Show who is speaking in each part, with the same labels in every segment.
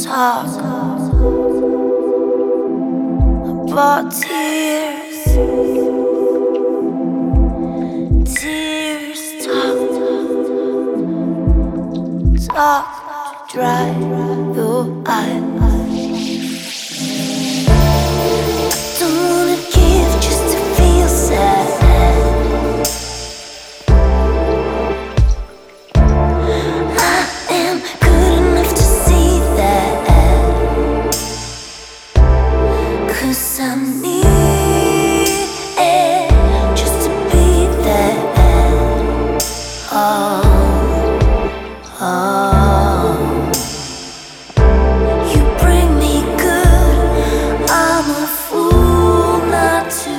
Speaker 1: talk about tears. Tears talk to dry your eyes. Don't wanna give just to feel sad. I am good enough to see that, 'cause I need it just to be there. Oh, oh. You bring me good, I'm a fool not to.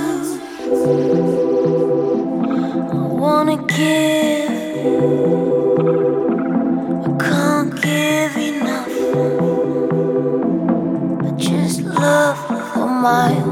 Speaker 1: I wanna give, I can't give enough. I just love for my own.